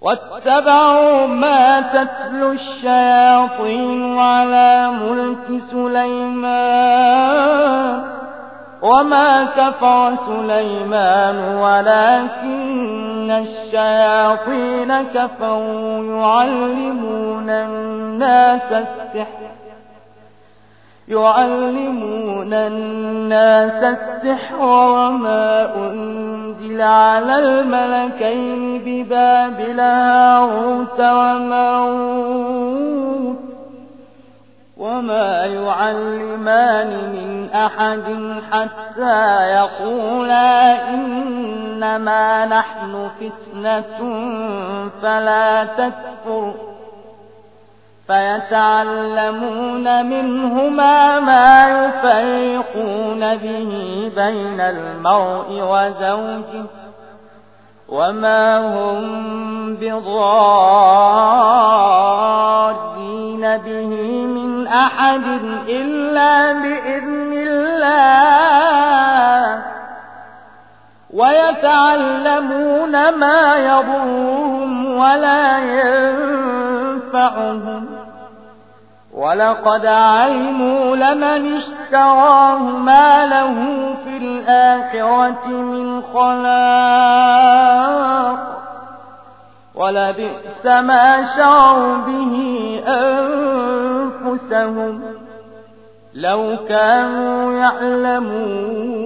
واتبعوا ما تتلو الشياطين على ملك سليمان وما كفر سليمان ولكن الشياطين كفروا يعلمون الناس السحر وما أنزل على الملكين ببابل هاروت وماروت وما يعلمان من أحد حتى يقولا إنما نحن فتنة فلا تكفر فيتعلمون منهما ما يفرقون به بين المرء وزوجه وما هم بضارين به من أحد إلا بإذن الله ويتعلمون ما يضرهم ولا ينفعهم ولقد علموا لمن اشتراه ما له في الآخرة من خلاق ولبئس ما شروا به أنفسهم لو كانوا يعلمون